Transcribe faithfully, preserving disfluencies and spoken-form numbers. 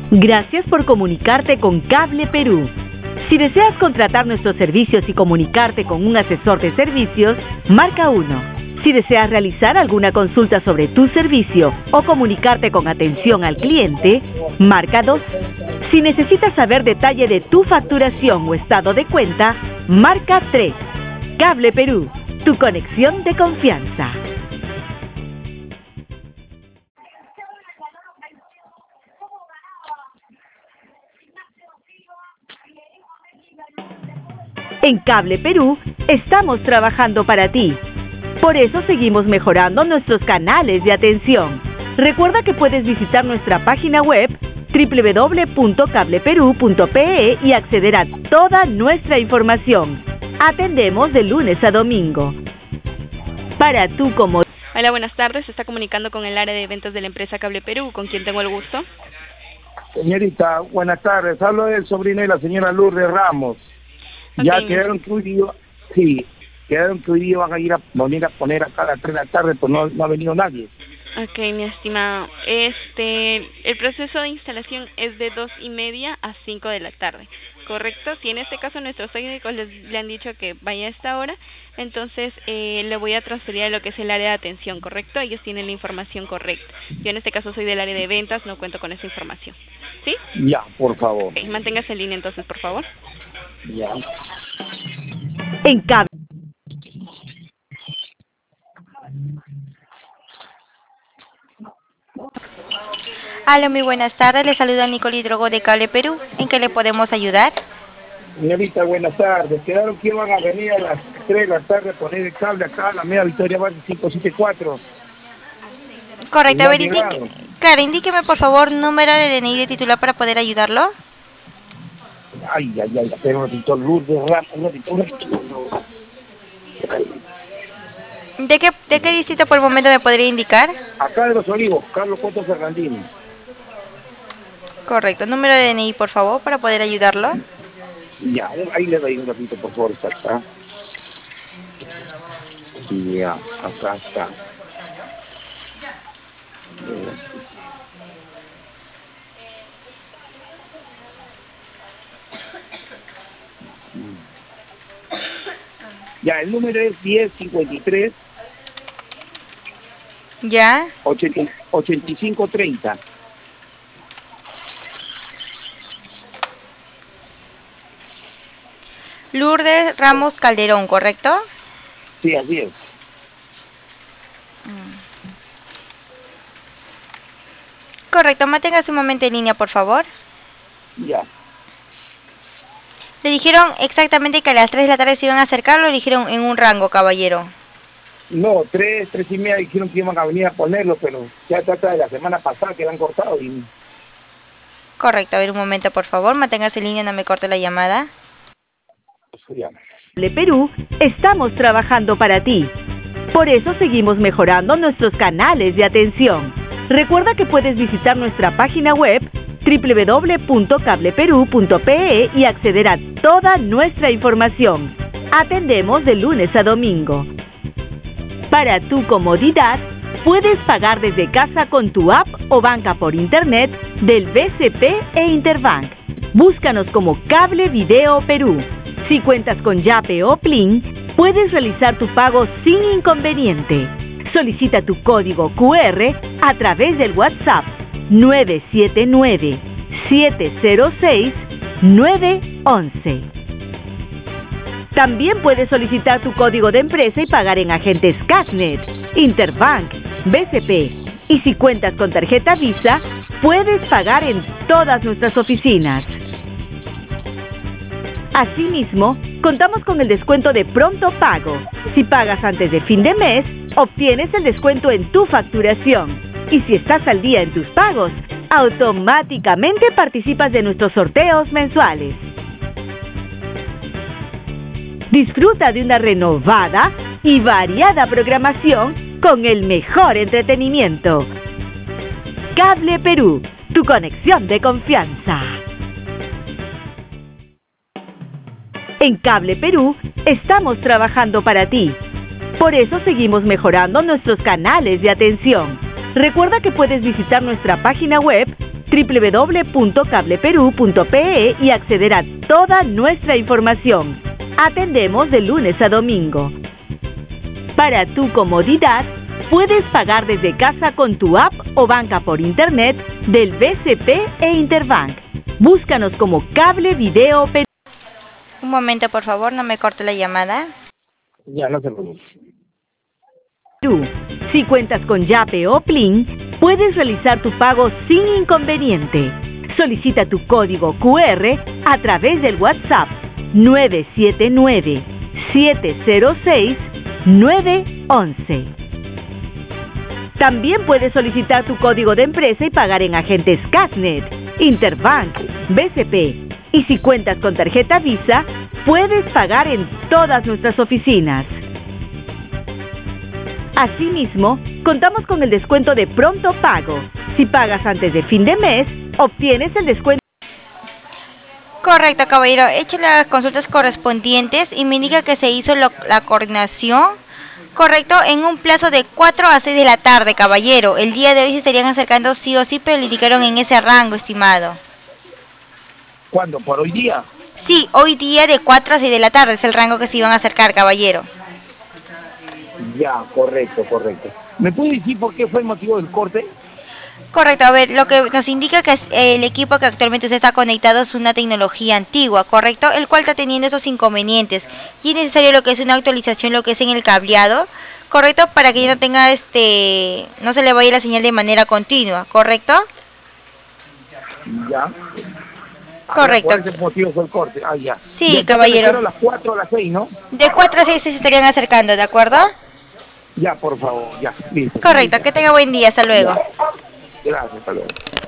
Gracias por comunicarte con Cable Perú. Si deseas contratar nuestros servicios y comunicarte con un asesor de servicios, marca uno. Si deseas realizar alguna consulta sobre tu servicio o comunicarte con atención al cliente, marca dos. Si necesitas saber detalle de tu facturación o estado de cuenta, marca tres. Cable Perú, tu conexión de confianza. En Cable Perú, estamos trabajando para ti. Por eso seguimos mejorando nuestros canales de atención. Recuerda que puedes visitar nuestra página web doble u doble u doble u punto cable perú punto pe e y acceder a toda nuestra información. Atendemos de lunes a domingo. Para tu comodidad. Hola, buenas tardes. Se está comunicando con el área de ventas de la empresa Cable Perú. ¿Con quién tengo el gusto? Señorita, buenas tardes. Hablo del sobrino de la señora Lourdes Ramos. Okay, ya quedaron que hoy día, sí, quedaron que hoy día van a ir a venir a poner acá a las tres de la tarde, pues no, no ha venido nadie. Ok, mi estimado. Este, el proceso de instalación es de dos y media a cinco de la tarde, ¿correcto? Si en este caso nuestros técnicos les, le han dicho que vaya a esta hora, entonces eh, le voy a transferir a lo que es el área de atención, ¿correcto? Ellos tienen la información correcta. Yo en este caso soy del área de ventas, no cuento con esa información. ¿Sí? Ya, por favor. Okay, manténgase en línea entonces, por favor. Ya. En Cable. Hola, muy buenas tardes. Le saluda Nicole Drogo de Cable Perú. ¿En qué le podemos ayudar? Señorita, buenas tardes. Quedaron que iban a venir a las tres de la tarde a poner el cable acá a la media Victoria Base cinco siete cuatro. Correcto, a ver, indique, claro, indíqueme por favor número de D N I de titular para poder ayudarlo. Ay, ay, ay, pero un ratito, Lourdes Ramos, un ratito, un ratito. ¿De qué, ¿De qué distrito por el momento me podría indicar? Acá de Los Olivos, Carlos Coto Fernandini. Correcto, número de D N I por favor para poder ayudarlo. Ya, ahí le doy un ratito por favor, está acá. Ya, acá está. Ya, el número es diez cincuenta y tres. Ya. ochenta y cinco treinta. Lourdes Ramos Calderón, ¿correcto? Sí, así es. Correcto, manténgase un momento en línea, por favor. Ya. ¿Le dijeron exactamente que a las tres de la tarde se iban a acercar o le dijeron en un rango, caballero? No, tres, tres y media dijeron que iban a venir a ponerlo, pero ya trata de la semana pasada que lo han cortado. Y... Correcto, a ver un momento, por favor, manténgase en línea, no me corte la llamada. Cable Perú, estamos trabajando para ti. Por eso seguimos mejorando nuestros canales de atención. Recuerda que puedes visitar nuestra página web doble u doble u doble u punto cable perú punto pe e y acceder a toda nuestra información. Atendemos de lunes a domingo. Para tu comodidad, puedes pagar desde casa con tu app o banca por internet del B C P e Interbank. Búscanos como Cable Video Perú. Si cuentas con Yape o Plin, puedes realizar tu pago sin inconveniente. Solicita tu código cu erre a través del WhatsApp nueve siete nueve, siete cero seis, nueve once. También puedes solicitar tu código de empresa y pagar en agentes Cashnet, Interbank, B C P. Y si cuentas con tarjeta Visa, puedes pagar en todas nuestras oficinas. Asimismo, contamos con el descuento de pronto pago. Si pagas antes de fin de mes, obtienes el descuento en tu facturación. Y si estás al día en tus pagos, automáticamente participas de nuestros sorteos mensuales. Disfruta de una renovada y variada programación con el mejor entretenimiento. Cable Perú, tu conexión de confianza. En Cable Perú, estamos trabajando para ti. Por eso seguimos mejorando nuestros canales de atención. Recuerda que puedes visitar nuestra página web doble u doble u doble u punto cable perú punto pe e y acceder a toda nuestra información. Atendemos de lunes a domingo. Para tu comodidad, puedes pagar desde casa con tu app o banca por internet del B C P e Interbank. Búscanos como Cable Video Perú. Un momento, por favor, no me corte la llamada. Ya, no se preocupe. Tú, si cuentas con Yape o Plin, puedes realizar tu pago sin inconveniente. Solicita tu código cu erre a través del WhatsApp nueve siete nueve, siete cero seis, nueve once. También puedes solicitar tu código de empresa y pagar en agentes Casnet, Interbank, B C P. Y si cuentas con tarjeta Visa, puedes pagar en todas nuestras oficinas. Asimismo, contamos con el descuento de pronto pago. Si pagas antes de fin de mes, obtienes el descuento. Correcto, caballero. He hecho las consultas correspondientes y me indica que se hizo lo, la coordinación, correcto, en un plazo de cuatro a seis de la tarde, caballero. El día de hoy se estarían acercando sí o sí, pero le indicaron en ese rango, estimado. ¿Cuándo? ¿Por hoy día? Sí, hoy día de cuatro a seis de la tarde es el rango que se iban a acercar, caballero. Ya, correcto, correcto. ¿Me puede decir por qué fue el motivo del corte? Correcto, a ver, lo que nos indica que es el equipo que actualmente usted está conectado es una tecnología antigua, correcto, el cual está teniendo esos inconvenientes y es necesario lo que es una actualización, lo que es en el cableado, correcto, para que ya no tenga este, no se le vaya la señal de manera continua, correcto. Ya. Correcto. ¿Cuál es el motivo fue el corte? Ah, ya. Sí, ya, caballero. A las cuatro o las seis, ¿no? De cuatro a seis se estarían acercando, ¿de acuerdo? Ya, por favor, ya, listo. Correcto, que tenga buen día, hasta luego. Gracias, hasta luego.